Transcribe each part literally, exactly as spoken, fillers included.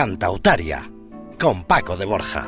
Cantautaria, con Paco de Borja.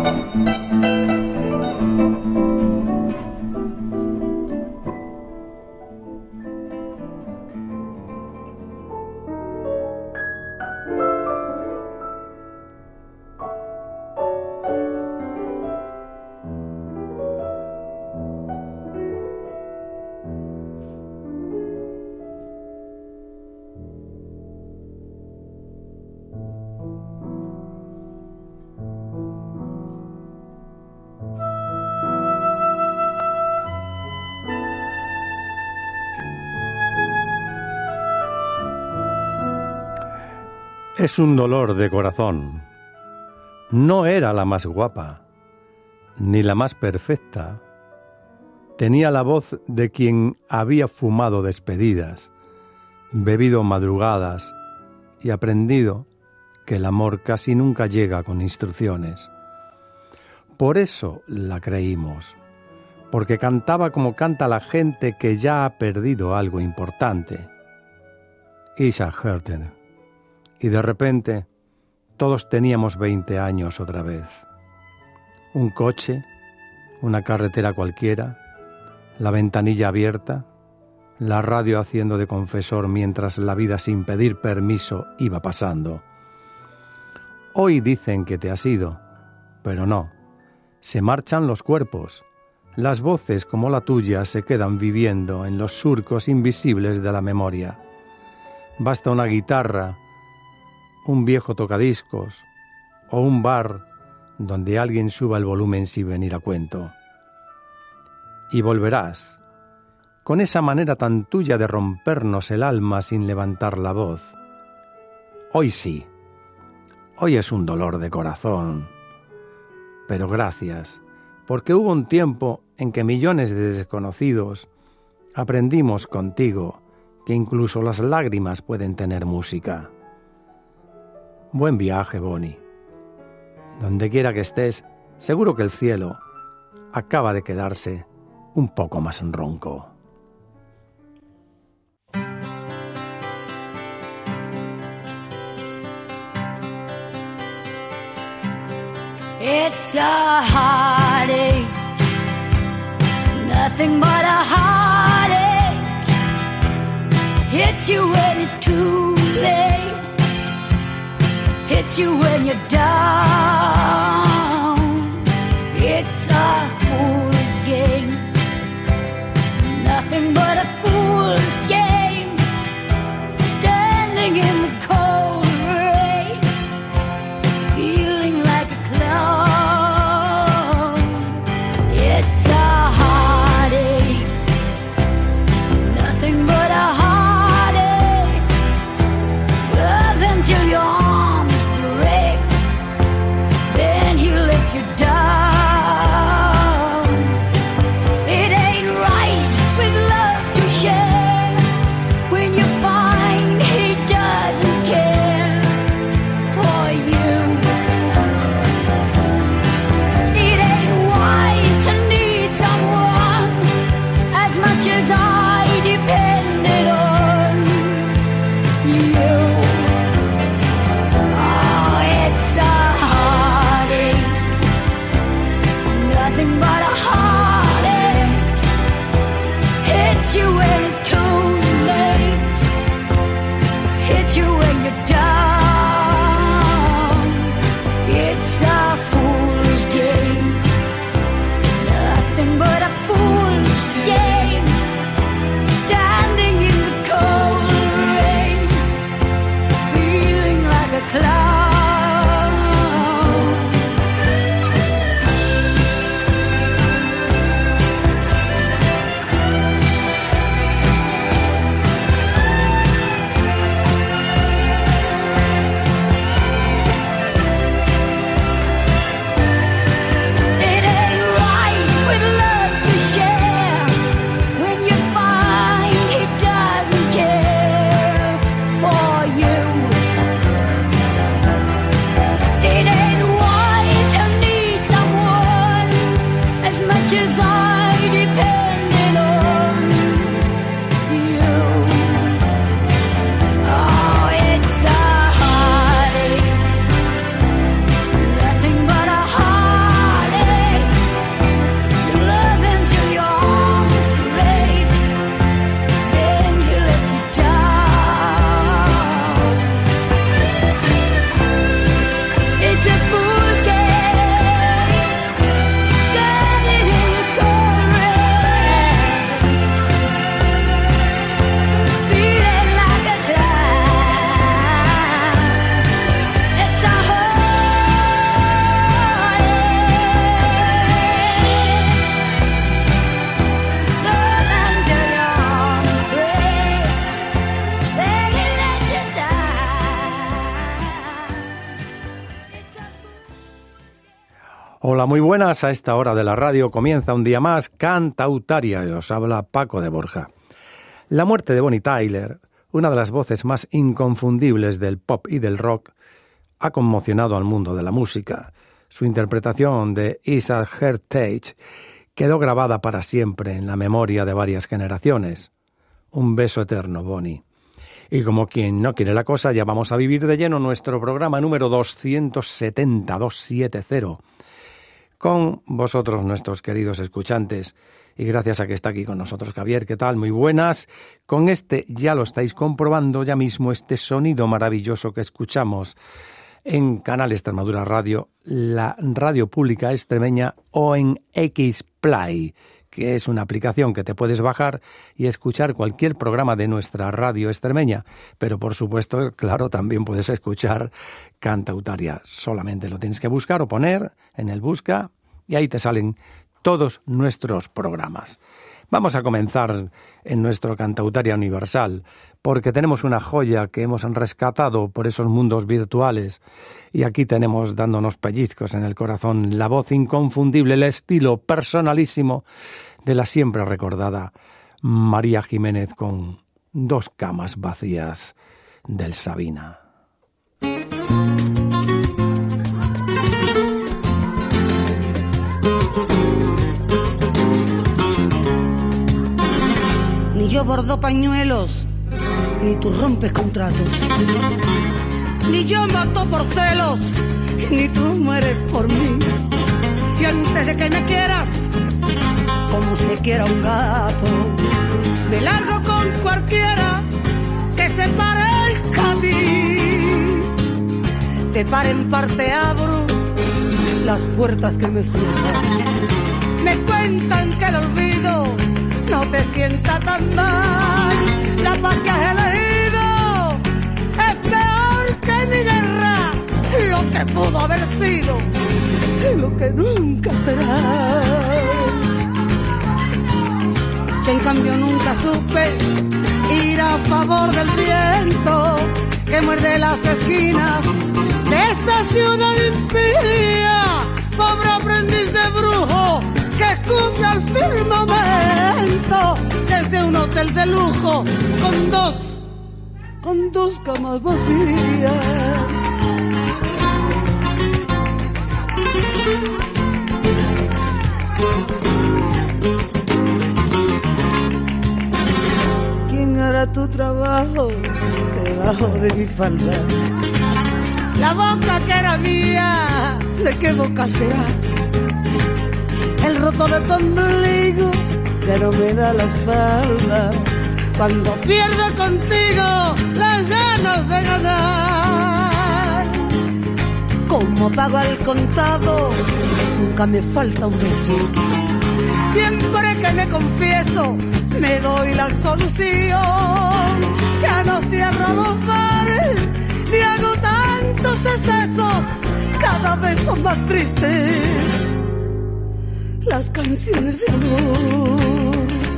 Es un dolor de corazón. No era la más guapa, ni la más perfecta. Tenía la voz de quien había fumado despedidas, bebido madrugadas y aprendido que el amor casi nunca llega con instrucciones. Por eso la creímos, porque cantaba como canta la gente que ya ha perdido algo importante. Isa Herten. Y de repente, todos teníamos veinte años otra vez. Un coche, una carretera cualquiera, la ventanilla abierta, la radio haciendo de confesor mientras la vida sin pedir permiso iba pasando. Hoy dicen que te has ido, pero no. Se marchan los cuerpos. Las voces como la tuya se quedan viviendo en los surcos invisibles de la memoria. Basta una guitarra, un viejo tocadiscos o un bar donde alguien suba el volumen sin venir a cuento. Y volverás, con esa manera tan tuya de rompernos el alma sin levantar la voz. Hoy sí, hoy es un dolor de corazón. Pero gracias, porque hubo un tiempo en que millones de desconocidos aprendimos contigo que incluso las lágrimas pueden tener música. Buen viaje, Bonnie. Donde quiera que estés, seguro que el cielo acaba de quedarse un poco más ronco. It's a heartache, nothing but a heartache. Hits you when it's too late. Hits you when you're down. It's a fool's game, nothing but a fool's game. Standing in the cold rain, feeling like a clown. It's a heartache, nothing but a heartache. Love until your arms break, then he lets you down. It ain't right with love to share when you find he doesn't care for you. It ain't wise to need someone as much as I depended on you. Oh, it's a heartache, nothing but a heartache. Hits you when it's too late, hits you when you're down. It's a fool's game, nothing but a fool's game. Standing in the cold rain, feeling like a clown. Hola, muy buenas. A esta hora de la radio comienza un día más Cantautaria y os habla Paco de Borja. La muerte de Bonnie Tyler, una de las voces más inconfundibles del pop y del rock, ha conmocionado al mundo de la música. Su interpretación de Is a Heritage quedó grabada para siempre en la memoria de varias generaciones. Un beso eterno, Bonnie. Y como quien no quiere la cosa, ya vamos a vivir de lleno nuestro programa número doscientos setenta, doscientos setenta, con vosotros, nuestros queridos escuchantes. Y gracias a que está aquí con nosotros Javier, ¿qué tal? Muy buenas. Con este, ya lo estáis comprobando ya mismo, este sonido maravilloso que escuchamos en Canal Extremadura Radio, la radio pública extremeña, o en X-Play, que es una aplicación que te puedes bajar y escuchar cualquier programa de nuestra radio extremeña. Pero por supuesto, claro, también puedes escuchar Cantautaria. Solamente lo tienes que buscar o poner en el busca y ahí te salen todos nuestros programas. Vamos a comenzar en nuestro Cantautaria Universal, porque tenemos una joya que hemos rescatado por esos mundos virtuales, y aquí tenemos, dándonos pellizcos en el corazón, la voz inconfundible, el estilo personalísimo de la siempre recordada María Jiménez con Dos camas vacías del Sabina. Ni yo bordo pañuelos, ni tú rompes contratos, ni yo mato por celos, ni tú mueres por mí. Y antes de que me quieras, como se quiera un gato, me largo con cualquiera que se parezca a ti. De par en parte abro las puertas que me cierran. Me cuentan que el olvido no te sienta tan mal. La paz que has elegido es peor que mi guerra. Lo que pudo haber sido y lo que nunca será. Que en cambio nunca supe ir a favor del viento que muerde las esquinas de esta ciudad impía. Pobre aprendiz de brujo que escupe al firmamento desde un hotel de lujo con dos, con dos camas vacías. ¿Quién hará tu trabajo debajo de mi falda? La boca que era mía, ¿de qué boca será? El roto de tu ombligo que no me da la espalda cuando pierdo contigo las ganas de ganar. Como pago al contado, nunca me falta un beso. Siempre que me confieso, me doy la absolución. Ya no cierro los bares, ni hago tantos excesos. Cada vez son más tristes las canciones de amor.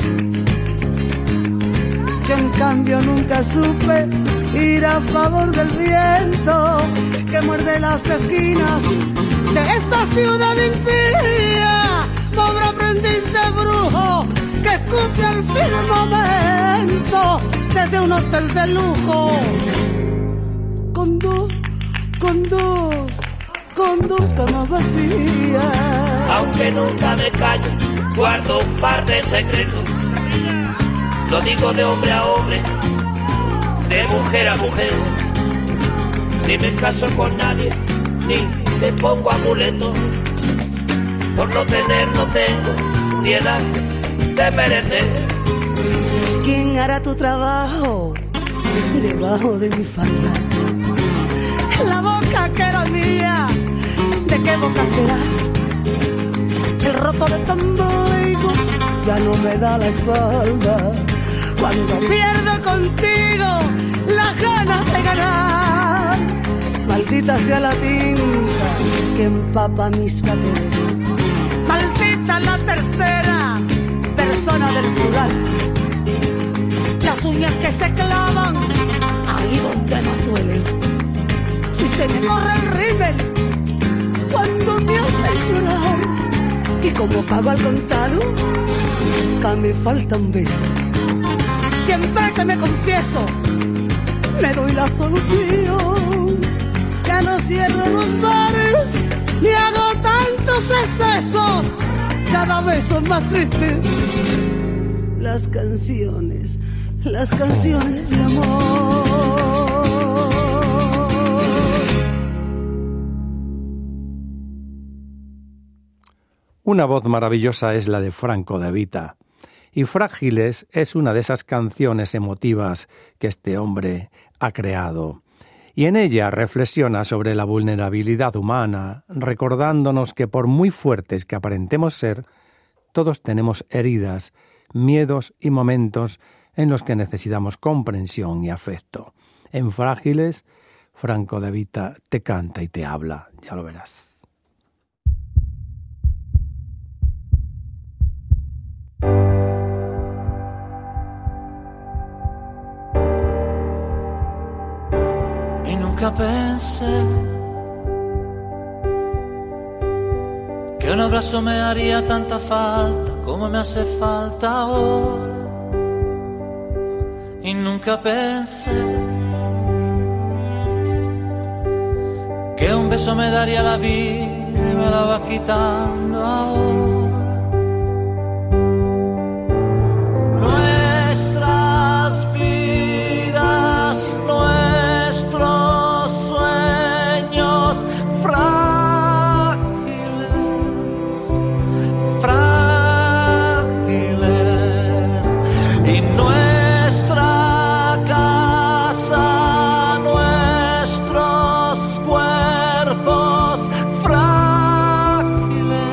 Yo en cambio nunca supe ir a favor del viento que muerde las esquinas de esta ciudad impía. Pobre aprendiz de brujo que escupe al firmamento desde un hotel de lujo con dos, con dos, con dos camas vacías. Aunque nunca me callo, guardo un par de secretos. Lo digo de hombre a hombre, de mujer a mujer. Ni me caso con nadie, ni me pongo amuletos. Por no tener, no tengo ni edad de merecer. ¿Quién hará tu trabajo debajo de mi falda? La boca que era mía, ¿de qué boca será? El roto de tu ombligo ya no me da la espalda cuando pierdo contigo las ganas de ganar. Maldita sea la tinta que empapa mis papeles. Maldita la tercera persona del plural. Las uñas que se clavan ahí donde más duelen. Si se me corre el rímel cuando me haces llorar. como pago al contado, que me falta un beso. Siempre que me confieso, le doy la solución. Ya no cierro los bares, ni hago tantos excesos. Cada vez son más tristes las canciones, las canciones de amor. Una voz maravillosa es la de Franco De Vita, y Frágiles es una de esas canciones emotivas que este hombre ha creado. Y en ella reflexiona sobre la vulnerabilidad humana, recordándonos que por muy fuertes que aparentemos ser, todos tenemos heridas, miedos y momentos en los que necesitamos comprensión y afecto. En Frágiles, Franco De Vita te canta y te habla, ya lo verás. Y nunca pensé que un abrazo me haría tanta falta como me hace falta ahora. Y nunca pensé que un beso me daría la vida y me la va quitando ahora. Nuestras vidas, nuestros sueños frágiles, frágiles, y nuestra casa, nuestros cuerpos frágiles,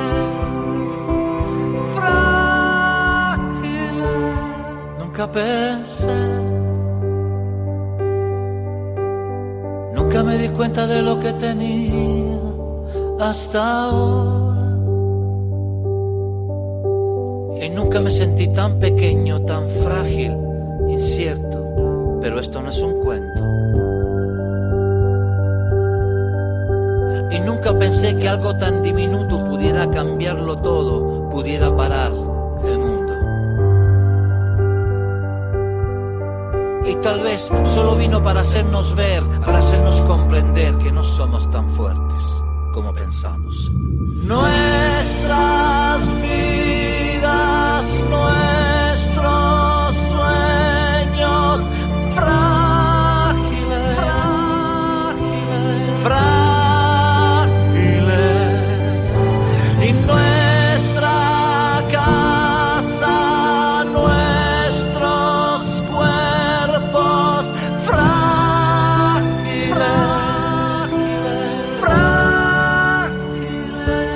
frágiles. Nunca pensé, nunca me di cuenta de lo que tenía hasta ahora. Y nunca me sentí tan pequeño, tan frágil, incierto. Pero esto no es un cuento. Y nunca pensé que algo tan diminuto pudiera cambiarlo todo, pudiera parar el mundo. Y tal vez solo vino para hacernos ver, para hacernos comprender que no somos tan fuertes como pensamos. Nuestras vidas, nuestros sueños frágiles, frágiles, frágiles, y nuestra casa, nuestros cuerpos frágiles, frágiles, frágiles.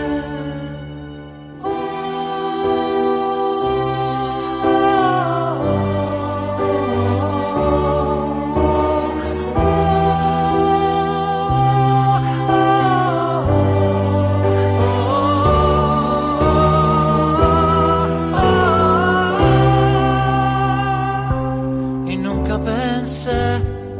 Y nunca pensé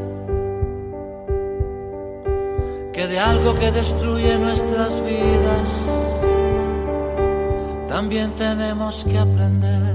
que de algo que destruye nuestras vidas también tenemos que aprender.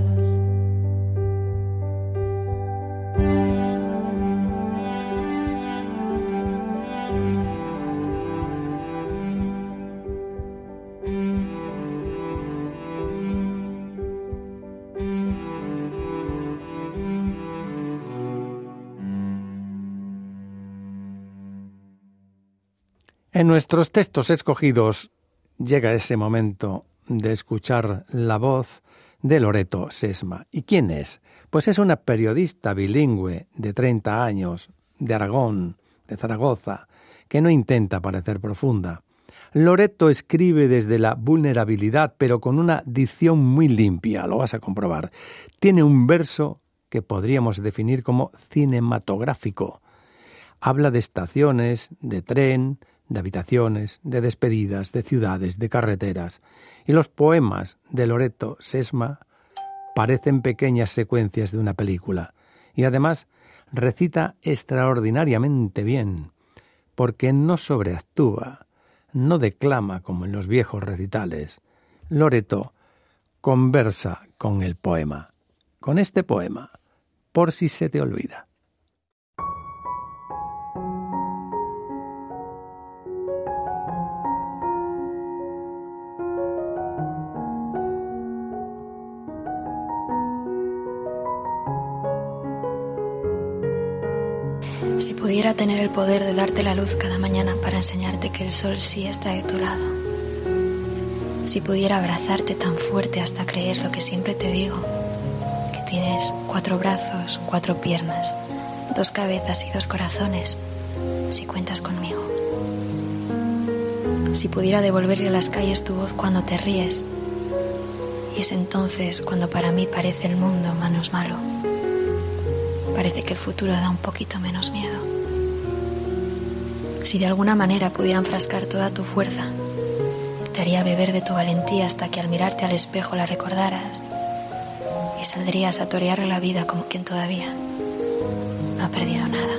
En nuestros textos escogidos llega ese momento de escuchar la voz de Loreto Sesma. ¿Y quién es? Pues es una periodista bilingüe de treinta años, de Aragón, de Zaragoza, que no intenta parecer profunda. Loreto escribe desde la vulnerabilidad, pero con una dicción muy limpia, lo vas a comprobar. Tiene un verso que podríamos definir como cinematográfico. Habla de estaciones, de tren, de habitaciones, de despedidas, de ciudades, de carreteras. Y los poemas de Loreto Sesma parecen pequeñas secuencias de una película. Y además recita extraordinariamente bien, porque no sobreactúa, no declama como en los viejos recitales. Loreto conversa con el poema, con este poema, por si se te olvida. Si pudiera tener el poder de darte la luz cada mañana para enseñarte que el sol sí está de tu lado. Si pudiera abrazarte tan fuerte hasta creer lo que siempre te digo, que tienes cuatro brazos, cuatro piernas, dos cabezas y dos corazones, si cuentas conmigo. Si pudiera devolverle a las calles tu voz cuando te ríes, y es entonces cuando para mí parece el mundo menos malo. Parece que el futuro da un poquito menos miedo. Si de alguna manera pudiera enfrascar toda tu fuerza, te haría beber de tu valentía hasta que al mirarte al espejo la recordaras y saldrías a torear la vida como quien todavía no ha perdido nada.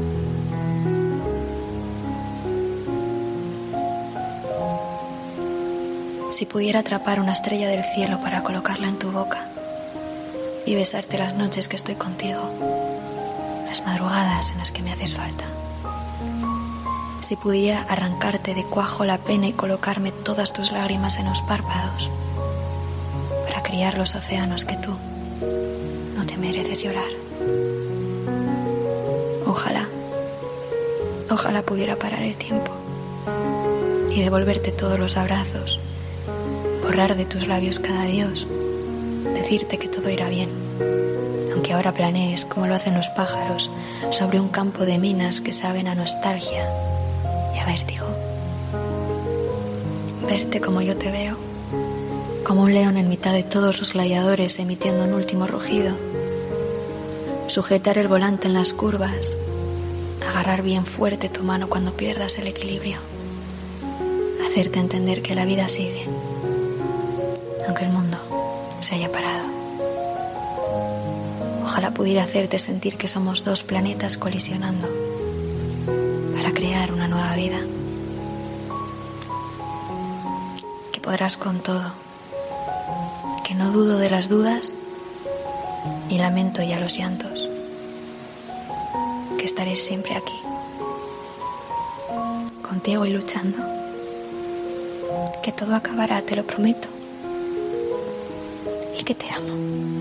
Si pudiera atrapar una estrella del cielo para colocarla en tu boca y besarte las noches que estoy contigo, las madrugadas en las que me haces falta. Si pudiera arrancarte de cuajo la pena y colocarme todas tus lágrimas en los párpados para criar los océanos que tú no te mereces llorar. Ojalá, ojalá pudiera parar el tiempo y devolverte todos los abrazos, borrar de tus labios cada adiós, decirte que todo irá bien. Aunque ahora planees como lo hacen los pájaros sobre un campo de minas que saben a nostalgia y a vértigo. Verte como yo te veo, como un león en mitad de todos los gladiadores emitiendo un último rugido. Sujetar el volante en las curvas, agarrar bien fuerte tu mano cuando pierdas el equilibrio. Hacerte entender que la vida sigue, aunque el mundo se haya parado. Ojalá pudiera hacerte sentir que somos dos planetas colisionando para crear una nueva vida. Que podrás con todo, que no dudo de las dudas, ni lamento ya los llantos, que estaré siempre aquí, contigo y luchando, que todo acabará, te lo prometo, y que te amo.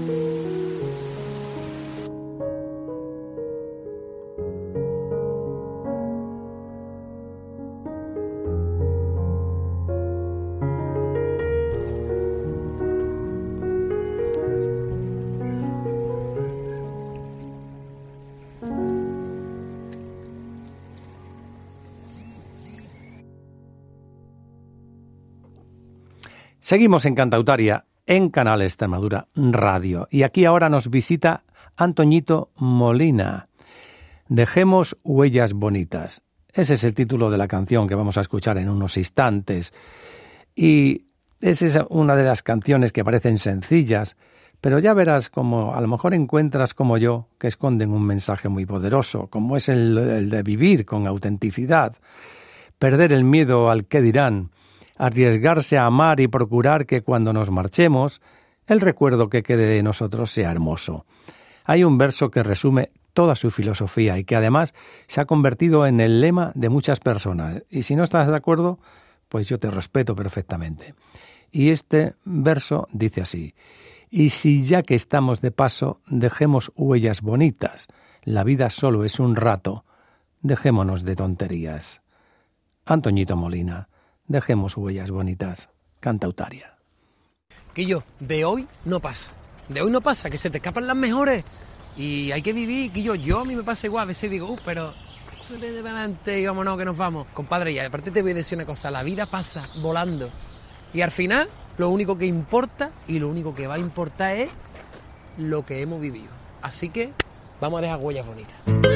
Seguimos en Cantautaria, en Canal Extremadura Radio. Y aquí ahora nos visita Antoñito Molina. Dejemos huellas bonitas. Ese es el título de la canción que vamos a escuchar en unos instantes. Y esa es una de las canciones que parecen sencillas, pero ya verás como a lo mejor encuentras como yo que esconden un mensaje muy poderoso, como es el, el de vivir con autenticidad, perder el miedo al qué dirán, arriesgarse a amar y procurar que cuando nos marchemos, el recuerdo que quede de nosotros sea hermoso. Hay un verso que resume toda su filosofía y que además se ha convertido en el lema de muchas personas. Y si no estás de acuerdo, pues yo te respeto perfectamente. Y este verso dice así: y si ya que estamos de paso, dejemos huellas bonitas. La vida solo es un rato. Dejémonos de tonterías. Antoñito Molina. Dejemos huellas bonitas. Cantautaria. Quillo, de hoy no pasa. De hoy no pasa, que se te escapan las mejores. Y hay que vivir, Quillo. Yo a mí me pasa igual. A veces digo, uh, pero de adelante y vámonos que nos vamos. Compadre, y aparte te voy a decir una cosa. La vida pasa volando. Y al final, lo único que importa y lo único que va a importar es lo que hemos vivido. Así que vamos a dejar huellas bonitas.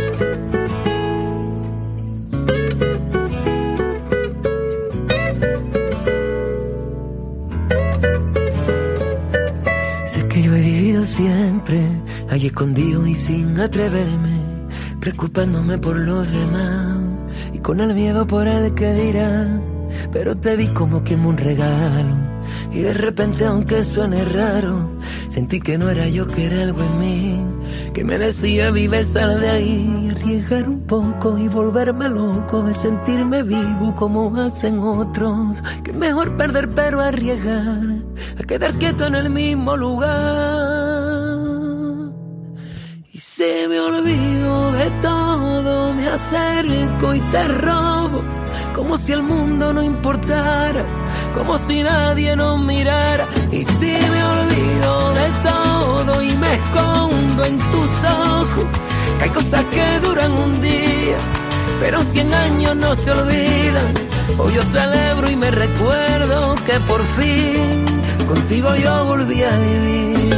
Sé que yo he vivido siempre ahí escondido y sin atreverme, preocupándome por los demás y con el miedo por el que dirá. Pero te vi como quien me un regalo Y de repente, aunque suene raro, sentí que no era yo, que era algo en mí que me decía: vive, sal de ahí. Arriesgar un poco y volverme loco, de sentirme vivo como hacen otros. Que mejor perder pero arriesgar, a quedar quieto en el mismo lugar. Y si me olvido de todo, me acerco y te robo, como si el mundo no importara, como si nadie nos mirara. Y si me olvido de todo y me escondo en tus ojos, que hay cosas que duran un día, pero cien años no se olvidan. Hoy yo celebro y me recuerdo que por fin contigo yo volví a vivir.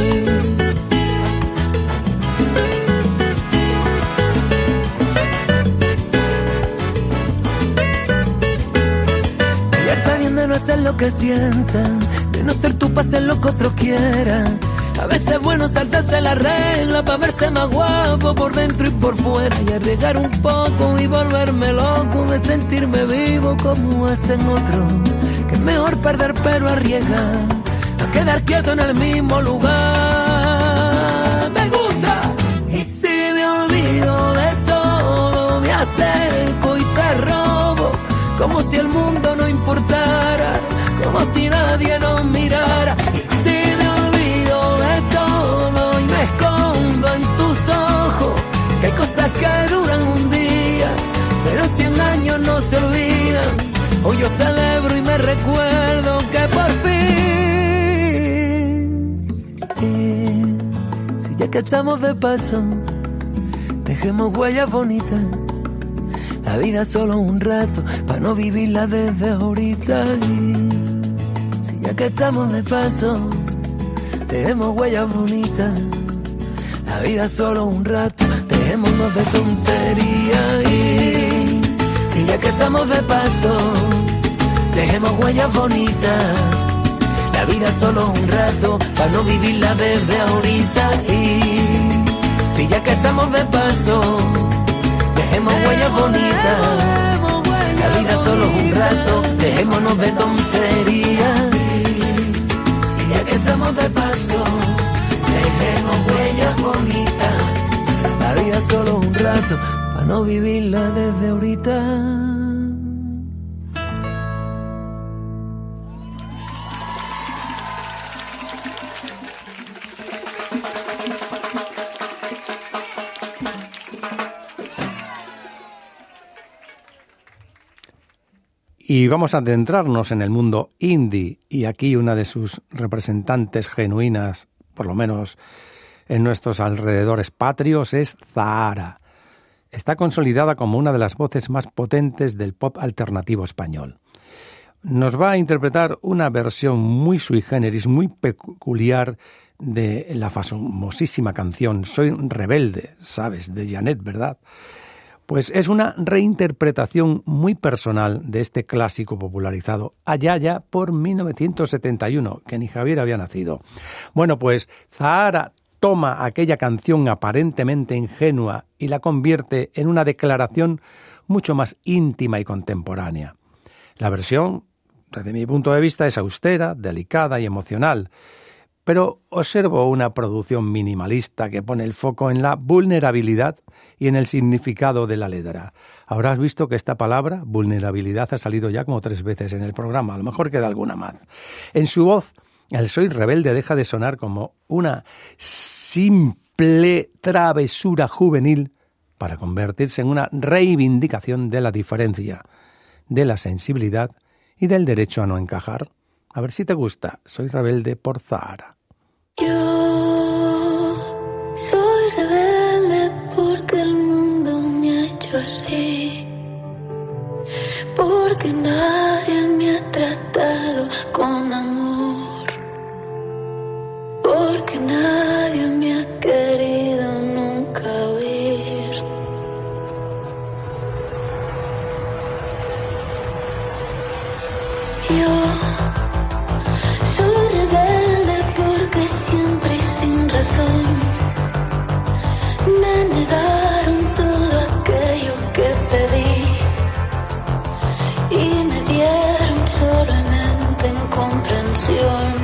Ya está bien de no hacer lo que sientan, de no ser tú para hacer lo que otros quieran. A veces es bueno saltarse la regla para verse más guapo por dentro y por fuera, y arriesgar un poco y volverme loco, de sentirme vivo como hacen otros. Que es mejor perder pero arriesgar, a quedar quieto en el mismo lugar. Me gusta. Y si me olvido de todo, me acerco y te robo, como si el mundo no importara, como si nadie nos mirara. Y si me olvido de todo y me escondo en tus ojos, que hay cosas que duran un día, pero cien años no se olvidan. Hoy yo celebro y me recuerdo que por fin. Y si ya que estamos de paso, dejemos huellas bonitas. La vida es solo un rato, para no vivirla desde ahorita. Y si ya que estamos de paso, dejemos huellas bonitas. La vida es solo un rato, dejémonos de tontería. Y si ya que estamos de paso, dejemos huellas bonitas. La vida es solo un rato, para no vivirla desde ahorita. Y si ya que estamos de paso, dejemos huellas bonitas. La vida es solo un rato, dejémonos de tonterías. Si ya que estamos de paso, dejemos huellas bonitas. La vida es solo un rato, para no vivirla desde ahorita. Y vamos a adentrarnos en el mundo indie, y aquí una de sus representantes genuinas, por lo menos en nuestros alrededores patrios, es Zahara. Está consolidada como una de las voces más potentes del pop alternativo español. Nos va a interpretar una versión muy sui generis, muy peculiar de la famosísima canción Soy Rebelde, ¿sabes?, de Janet, ¿verdad? Pues es una reinterpretación muy personal de este clásico popularizado allá ya por mil novecientos setenta y uno, que ni Javier había nacido. Bueno, pues Zahara toma aquella canción aparentemente ingenua y la convierte en una declaración mucho más íntima y contemporánea. La versión, desde mi punto de vista, es austera, delicada y emocional, pero observo una producción minimalista que pone el foco en la vulnerabilidad y en el significado de la letra. Habrás visto que esta palabra, vulnerabilidad, ha salido ya como tres veces en el programa, a lo mejor queda alguna más. En su voz, el Soy Rebelde deja de sonar como una simple travesura juvenil para convertirse en una reivindicación de la diferencia, de la sensibilidad y del derecho a no encajar. A ver si te gusta. Soy Rebelde por Zahara. Yo soy rebelde porque el mundo me ha hecho así, porque nadie me ha tratado con amor, porque nadie me ha querido nunca oír. Yo soy rebelde porque siempre y sin razón me negaron todo aquello que pedí y me dieron solamente incomprensión.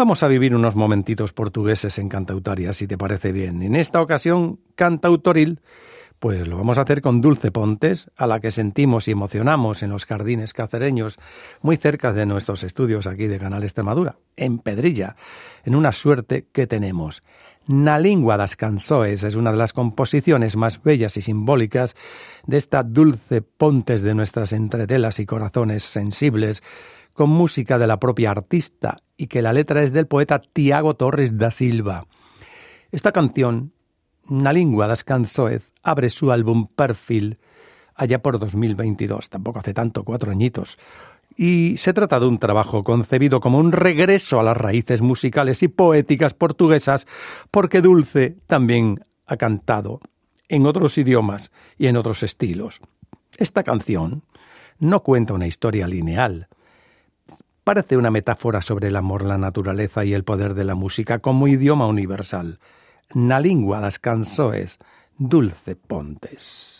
Vamos a vivir unos momentitos portugueses en Cantautaria, si te parece bien. En esta ocasión, cantautoril, pues lo vamos a hacer con Dulce Pontes, a la que sentimos y emocionamos en los jardines cacereños, muy cerca de nuestros estudios aquí de Canal Extremadura, en Pedrilla, en una suerte que tenemos. Na Lingua das Cansoes es una de las composiciones más bellas y simbólicas de esta Dulce Pontes de nuestras entretelas y corazones sensibles, con música de la propia artista y que la letra es del poeta Tiago Torres da Silva. Esta canción, Na Lingua das Cansoes, abre su álbum Perfil allá por dos mil veintidós, tampoco hace tanto, cuatro añitos, y se trata de un trabajo concebido como un regreso a las raíces musicales y poéticas portuguesas, porque Dulce también ha cantado en otros idiomas y en otros estilos. Esta canción no cuenta una historia lineal. Parece una metáfora sobre el amor, la naturaleza y el poder de la música como idioma universal. Na Lingua das Cansoes, Dulce Pontes.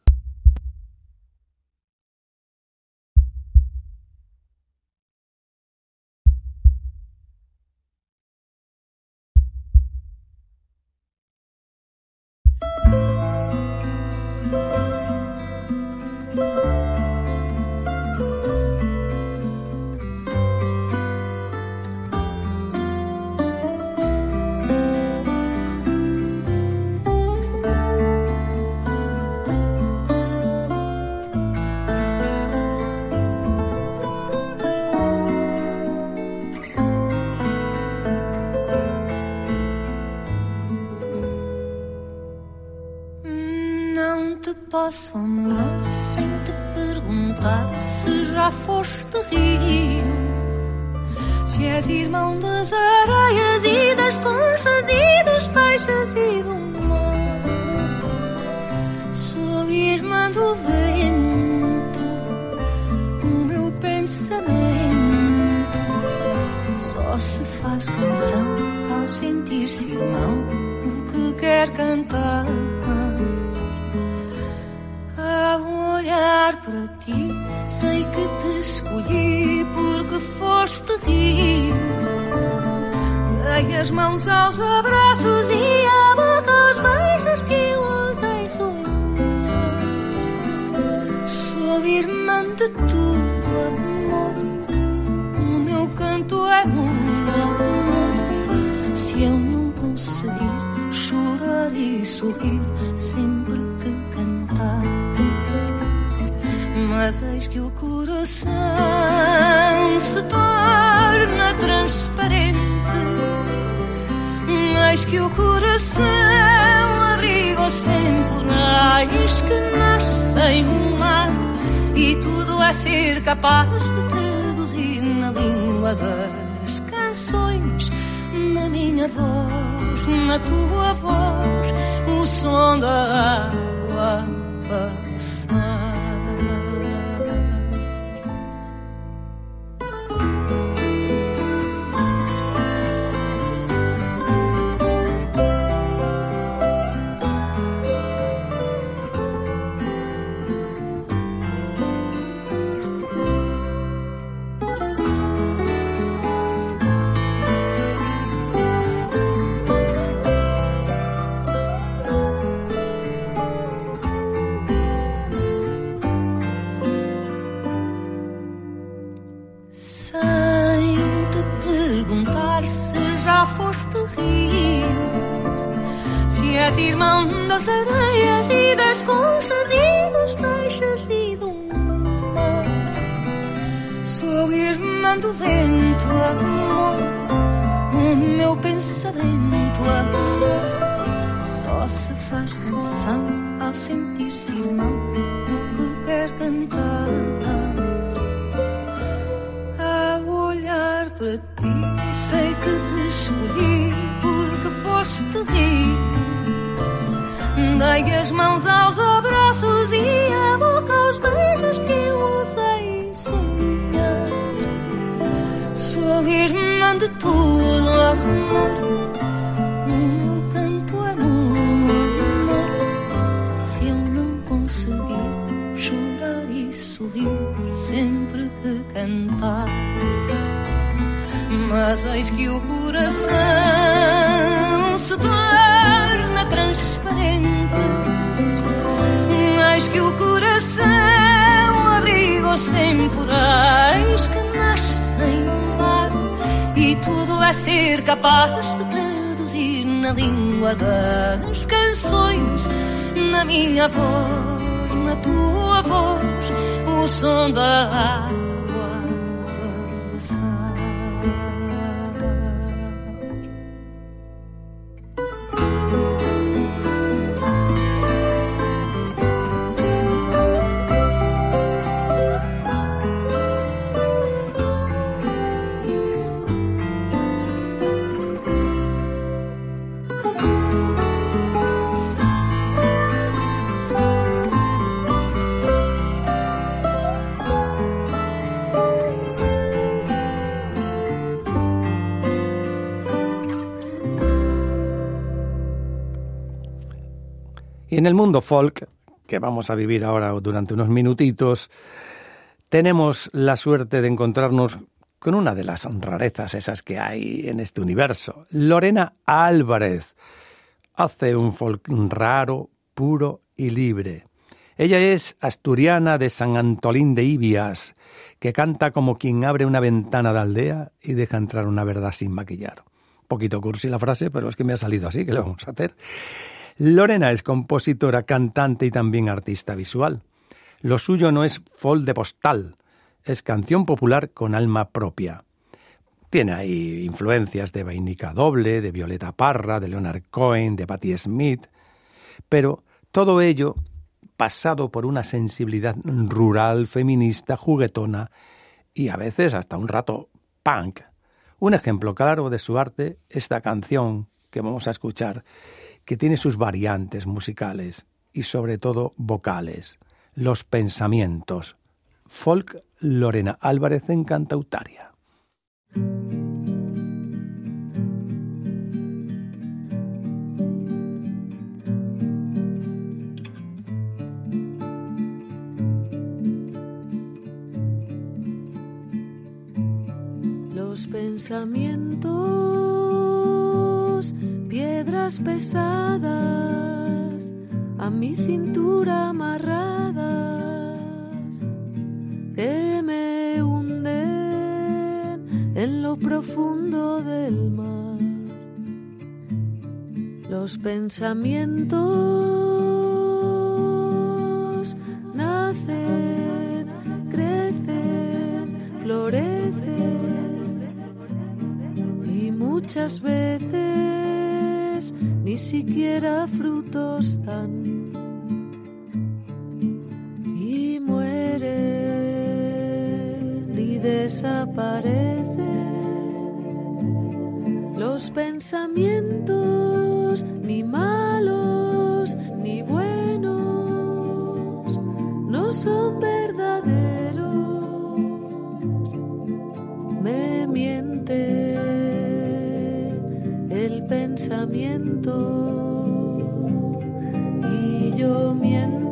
Posso amar sem te perguntar se já foste rio, se és irmão das areias e das conchas e dos peixes e do mar. Sou irmã do vento, o meu pensamento só se faz canção ao sentir-se irmão o que quer cantar. Olhar para ti, sei que te escolhi porque foste rio. Dei as mãos aos abraços e a boca aos beijos que eu ousei sonhar. Sou irmã de tudo, amor, o meu canto é amor. Se eu não conseguir chorar e sorrir sempre que cantar, mas eis que o coração se torna transparente, eis que o coração abriga os temporais que nascem no mar, e tudo é ser capaz de traduzir na língua das canções, na minha voz, na tua voz, o som da água passar. Das areias e das conchas e dos peixes e do mar. Sou irmã do vento, amor, o meu pensamento, amor, só se faz canção ao sentir-se irmão do que quer cantar. A olhar para ti, sei que te escolhi porque foste rio. Dei as mãos aos abraços e a boca aos beijos que eu ousei sonhar. Sou irmã de tudo, amor, o meu canto é amor. Se eu não conseguir chorar e sorrir sempre que cantar, mas eis que o coração se torna transparente. Eis que o coração abriga os temporais que nascem no mar, e tudo é ser capaz de traduzir na língua das canções, na minha voz, na tua voz, o som da água. Y en el mundo folk, que vamos a vivir ahora durante unos minutitos, tenemos la suerte de encontrarnos con una de las rarezas esas que hay en este universo. Lorena Álvarez hace un folk raro, puro y libre. Ella es asturiana de San Antolín de Ibias, que canta como quien abre una ventana de aldea y deja entrar una verdad sin maquillar. Un poquito cursi la frase, pero es que me ha salido así, ¿qué le vamos a hacer? Lorena es compositora, cantante y también artista visual. Lo suyo no es folk de postal, es canción popular con alma propia. Tiene ahí influencias de Vainica Doble, de Violeta Parra, de Leonard Cohen, de Patti Smith, pero todo ello pasado por una sensibilidad rural, feminista, juguetona y a veces hasta un rato punk. Un ejemplo claro de su arte, esta canción que vamos a escuchar, que tiene sus variantes musicales y sobre todo vocales, Los Pensamientos. Folk Lorena Álvarez en Cantautaria. Los pensamientos, piedras pesadas a mi cintura amarradas, que me hunden en lo profundo del mar. Los pensamientos nacen, crecen, florecen, y muchas veces ni siquiera frutos dan, y mueren y desaparecen. Los pensamientos, ni malos ni buenos, no son verdaderos. Me miente el pensamiento y yo miento.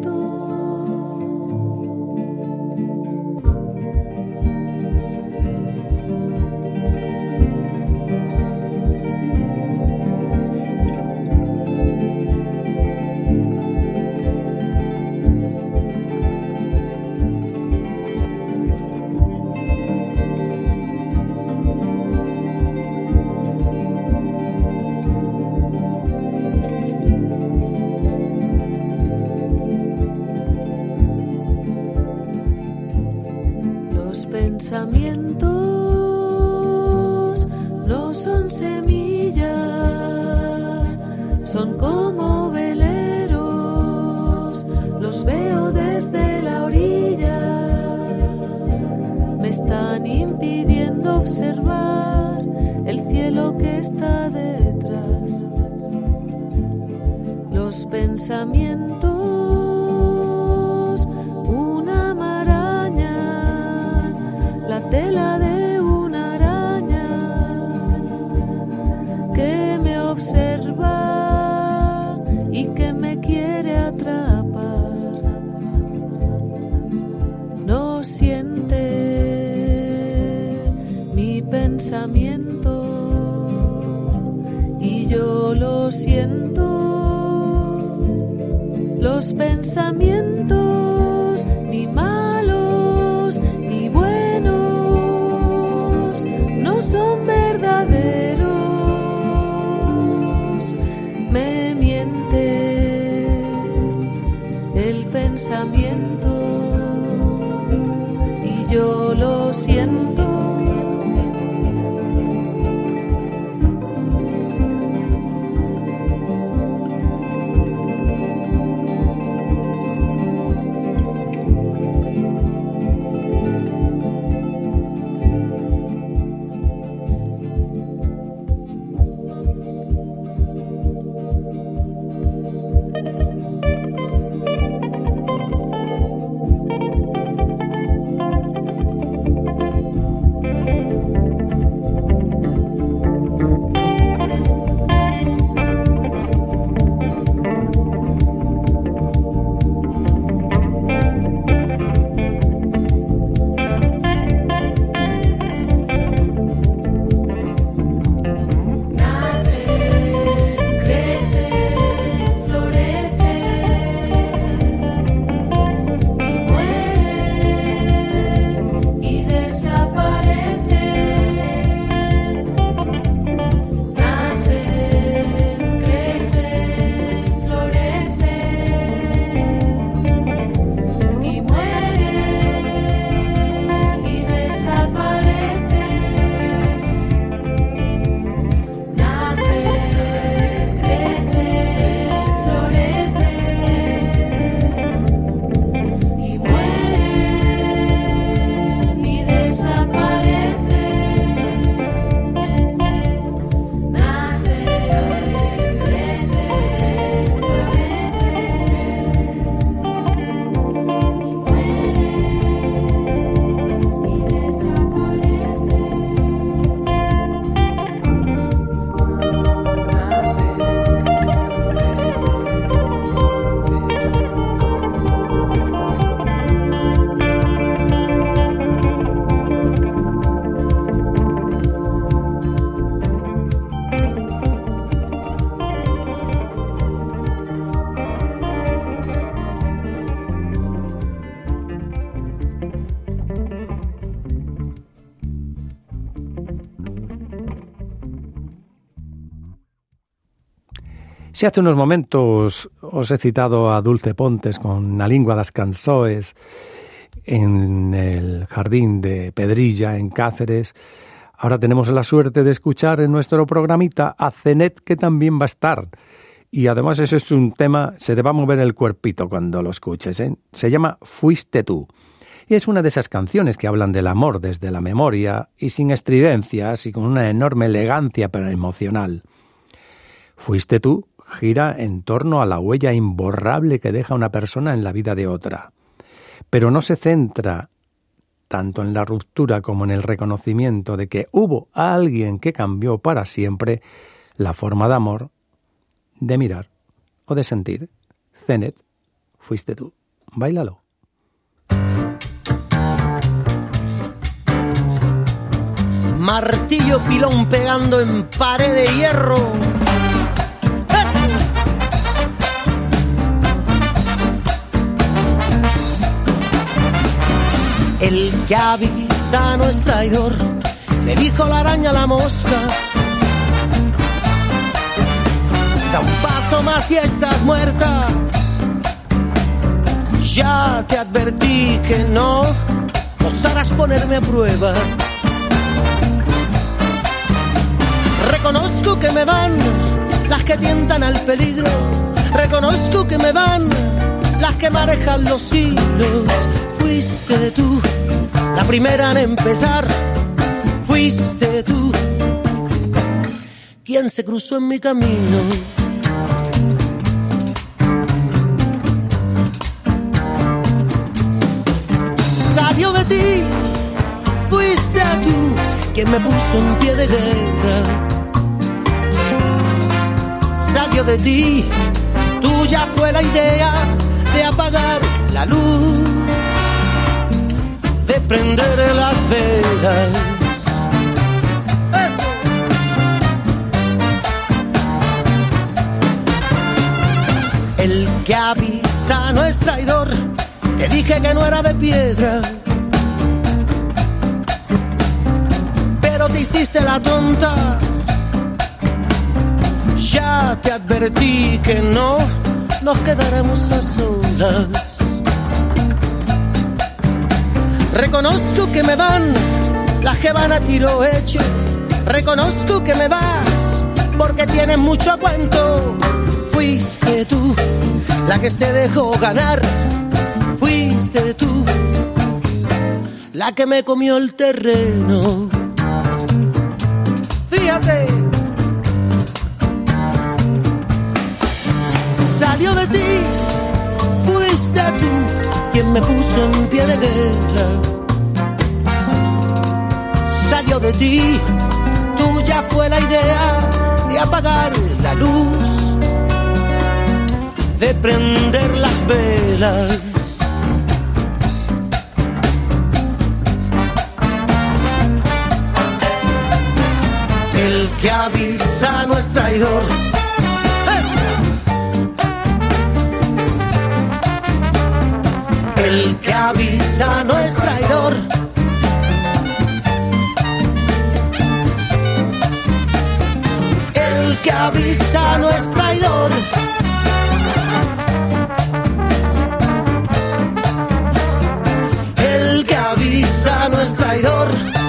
Pensamientos no son semillas, son como veleros, los veo desde la orilla, me están impidiendo observar el cielo que está detrás. Los pensamientos, tela de una araña que me observa y que me quiere atrapar. No siente mi pensamiento pensamiento y yo lo siento. Los pensamientos ni malos ni buenos no son verdaderos. Me miente el pensamiento y yo lo siento. Si hace unos momentos os he citado a Dulce Pontes con La lingua das cansoes en el jardín de Pedrilla, en Cáceres, ahora tenemos la suerte de escuchar en nuestro programita a Zenet, que también va a estar. Y además eso es un tema, se te va a mover el cuerpito cuando lo escuches, ¿eh? Se llama Fuiste tú. Y es una de esas canciones que hablan del amor desde la memoria y sin estridencias y con una enorme elegancia pero emocional. Fuiste tú gira en torno a la huella imborrable que deja una persona en la vida de otra, pero no se centra tanto en la ruptura como en el reconocimiento de que hubo alguien que cambió para siempre la forma de amor, de mirar o de sentir. Zenet, fuiste tú. Báilalo. Martillo pilón pegando en pared de hierro. El que avisa no es traidor, le dijo la araña a la mosca. Da un paso más y estás muerta. Ya te advertí que no osarás ponerme a prueba. Reconozco que me van las que tientan al peligro. Reconozco que me van las que manejan los hilos. Fuiste tú la primera en empezar. Fuiste tú quien se cruzó en mi camino. Salió de ti. Fuiste tú quien me puso en pie de guerra. Salió de ti. Tuya fue la idea de apagar la luz, de prender las velas. Te dije que no era de piedra, pero te hiciste la tonta. Ya te advertí que no nos quedaremos a solas. Reconozco que me van las que van a tiro hecho. Reconozco que me vas porque tienes mucho cuento. Fuiste tú la que se dejó ganar. Fuiste tú la que me comió el terreno. Fíjate, salió de ti. Fuiste tú quien me puso en pie de guerra. Salió de ti, tuya fue la idea de apagar la luz, de prender las velas. El que avisa no es traidor. El que avisa no es traidor. El que avisa no es traidor. El que avisa no es traidor.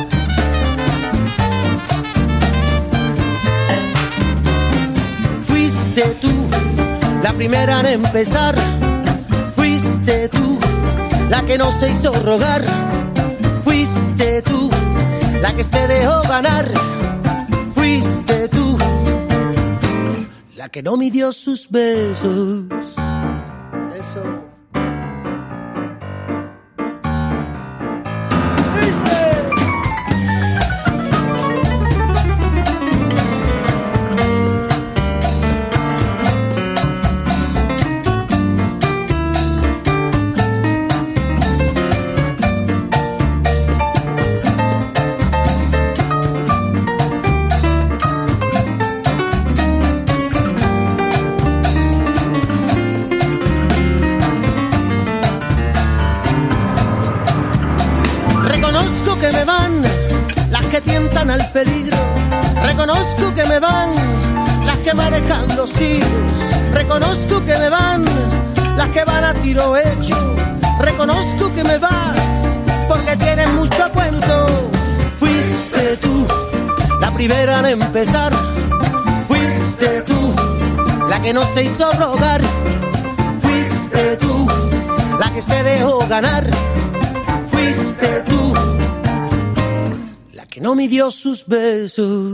Fuiste tú la primera en empezar. Fuiste tú la que no se hizo rogar. Fuiste tú la que se dejó ganar. Fuiste tú la que no midió sus besos. Eso. Al peligro, reconozco que me van las que manejan los hilos, reconozco que me van las que van a tiro hecho, reconozco que me vas porque tienes mucho a cuento. Fuiste tú la primera en empezar, fuiste tú la que no se hizo rogar, fuiste tú la que se dejó ganar, fuiste tú que no midió sus besos.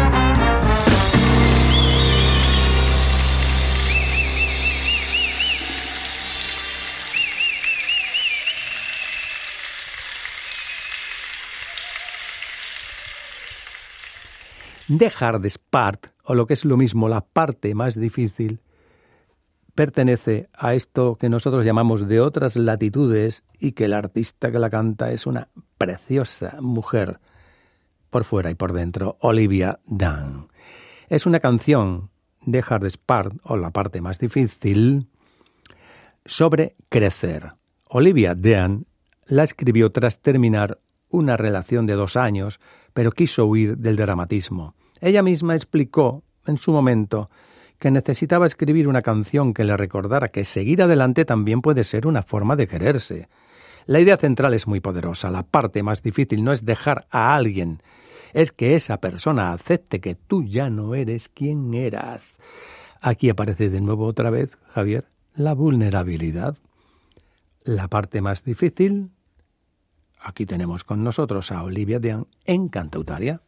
The Hardest Part, o lo que es lo mismo, la parte más difícil, pertenece a esto que nosotros llamamos de otras latitudes y que el artista que la canta es una preciosa mujer, por fuera y por dentro, Olivia Dunn. Es una canción de Hardest Part, o la parte más difícil, sobre crecer. Olivia Dunn la escribió tras terminar una relación de dos años, pero quiso huir del dramatismo. Ella misma explicó en su momento que necesitaba escribir una canción que le recordara que seguir adelante también puede ser una forma de quererse. La idea central es muy poderosa. La parte más difícil no es dejar a alguien, es que esa persona acepte que tú ya no eres quien eras. Aquí aparece de nuevo otra vez, Javier, la vulnerabilidad. La parte más difícil, aquí tenemos con nosotros a Olivia Dunn en Cantautaria.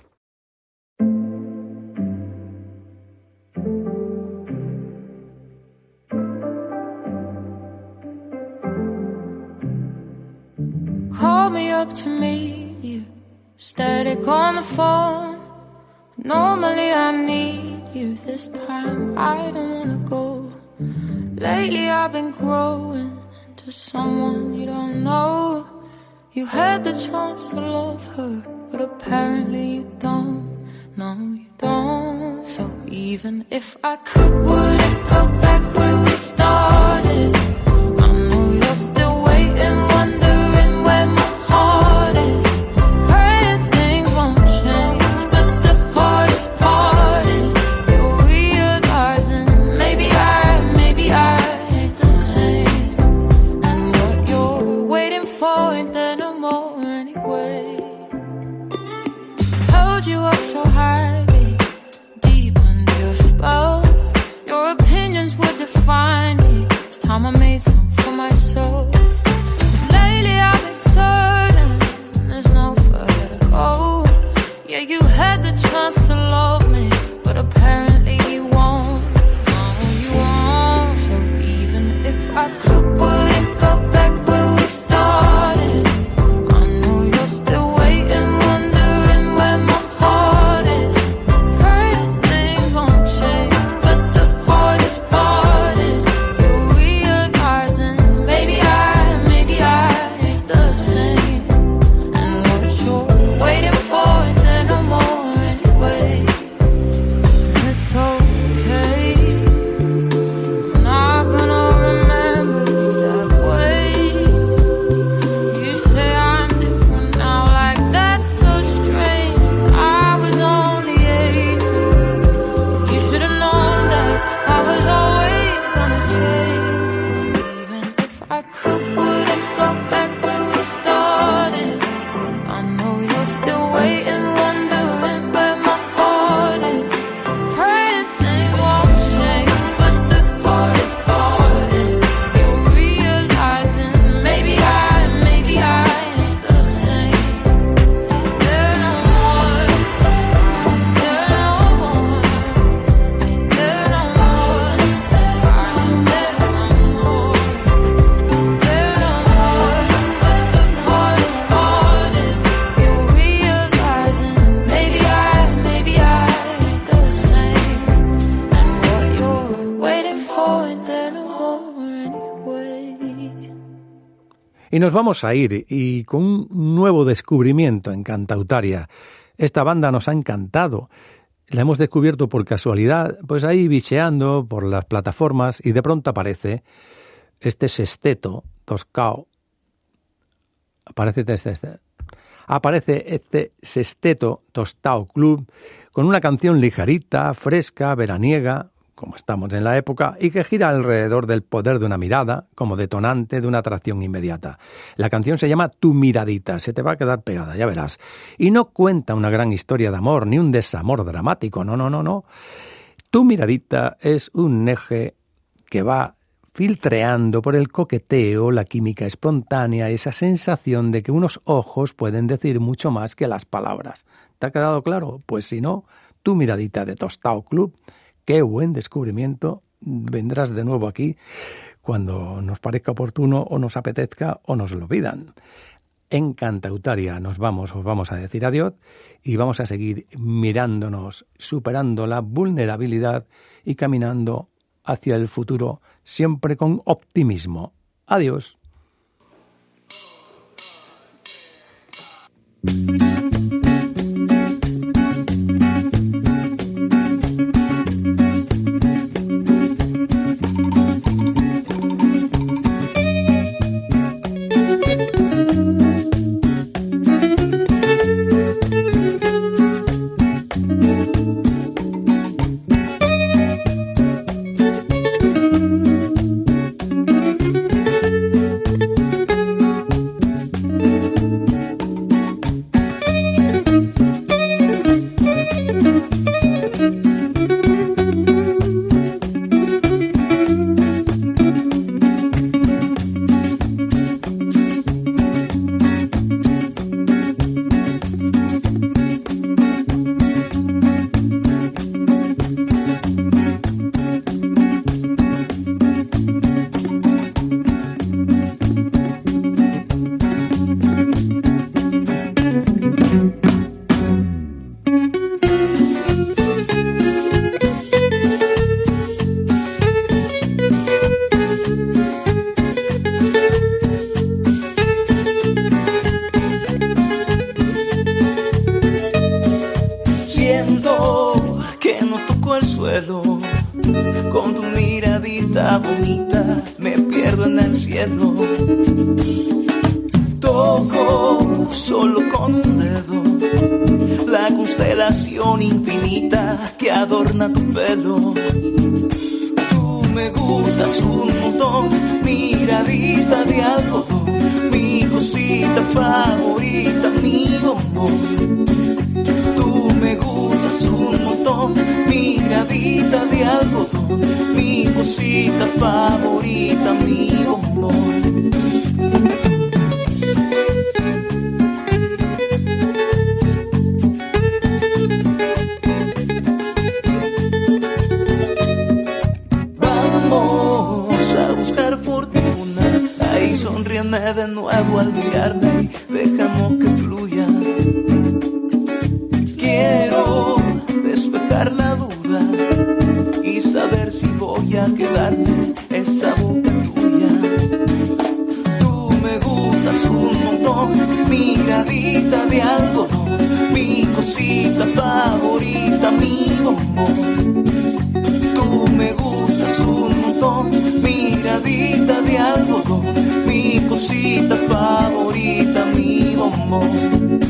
Call me up to meet you, static on the phone. Normally I need you, this time I don't wanna go. Lately I've been growing into someone you don't know. You had the chance to love her, but apparently you don't. No, you don't. So even if I could, would it go back where we started? I know you're still anyway. Held you up so highly, deep under your spell. Your opinions would define me. It's time I made some for myself. 'Cause lately I've been certain there's no further to go. Yeah, you had the chance to love me, but apparently you won't. No, you won't. So even if I could, would it go back where we started? I know you're still waiting, wondering where my heart is. Pray that things won't change, but the hardest part is you're realizing maybe I, maybe I ain't the same. And what you're waiting for, there no more anyway. And it's okay, I'm not gonna remember you that way. You say I'm different now, like that's so strange. I was only eighteen, you should've known that I was always gonna change. Even if I could, would I go back where we started? I know you're still waiting, wondering where my heart is. Praying things won't change, but the hardest part is you're realizing maybe I, maybe I ain't the same. Ain't there no more, ain't there no more, ain't there no more, ain't there no more, ain't there no more. But the hardest part is you're realizing maybe I, maybe I ain't the same. And what you're waiting for ain't there no more anyway. Y nos vamos a ir y con un nuevo descubrimiento en Cantautaria. Esta banda nos ha encantado. La hemos descubierto por casualidad, pues ahí bicheando por las plataformas y de pronto aparece este sexteto toscao. Aparece este, este, aparece este sexteto Tostao Club con una canción ligerita, fresca, veraniega, como estamos en la época, y que gira alrededor del poder de una mirada como detonante de una atracción inmediata. La canción se llama Tu miradita, se te va a quedar pegada, ya verás. Y no cuenta una gran historia de amor, ni un desamor dramático, no, no, no, no. Tu miradita es un eje que va filtreando por el coqueteo, la química espontánea, esa sensación de que unos ojos pueden decir mucho más que las palabras. ¿Te ha quedado claro? Pues si no, Tu miradita de Tostao Club. Qué buen descubrimiento. Vendrás de nuevo aquí cuando nos parezca oportuno o nos apetezca o nos lo pidan. En Cantautaria nos vamos, os vamos a decir adiós y vamos a seguir mirándonos, superando la vulnerabilidad y caminando hacia el futuro siempre con optimismo. Adiós. Con tu miradita bonita me pierdo en el cielo. Toco solo con un dedo la constelación infinita que adorna tu pelo. Tú me gustas un montón, miradita de algodón, mi cosa cosita favorita, mi bombón. Tú me gustas un montón, miradita de algodón, mi cosita favorita, mi bombón. Sonríeme de nuevo al mirarme y dejamos que fluya. Quiero despejar la duda y saber si voy a quedarme esa boca tuya. Tú me gustas un montón, miradita de algodón, mi cosita favorita, mi bombón. Tú me gustas un montón, miradita de algodón, mi cosita favorita, mi bombón.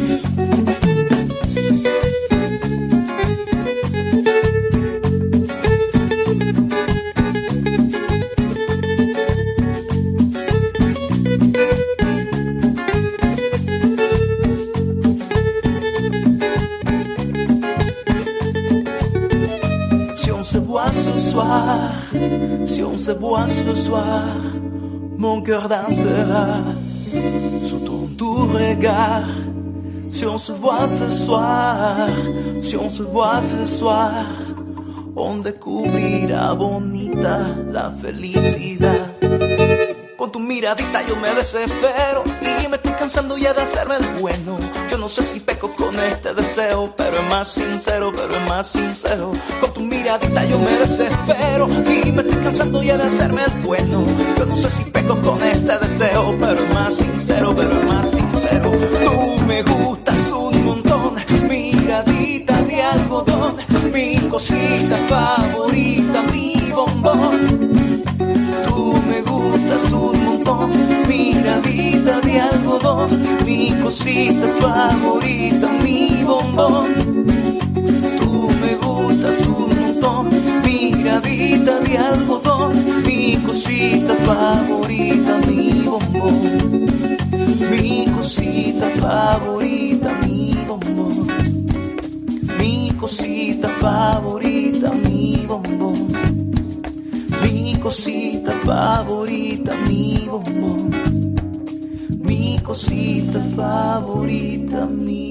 Si on se voit ce soir, si on se voit ce soir, mon cœur dansera sous ton doux regard. Si on se voit ce soir, si on se voit ce soir, on descubrirá bonita la felicidad. Con tu miradita yo me desespero y me estoy cansando ya de hacerme el bueno. Yo no sé si peco con este deseo, pero es más sincero, pero es más sincero. Con tu miradita yo me desespero y me estoy cansando ya de hacerme el bueno. Yo no sé si peco con este deseo, pero es más sincero, pero es más sincero. Tú me gustas un montón, miradita de algodón, mi cosita favorita, mi bombón. Tú me gustas un montón, miradita de algodón, mi cosita favorita, mi bombón. Tú me gustas un montón, miradita de algodón, mi cosita favorita, mi bombón. Mi cosita favorita, mi bombón. Mi cosita favorita, mi bombón. Mi cosita favorita, mi bombón. Mi cosita favorita, mi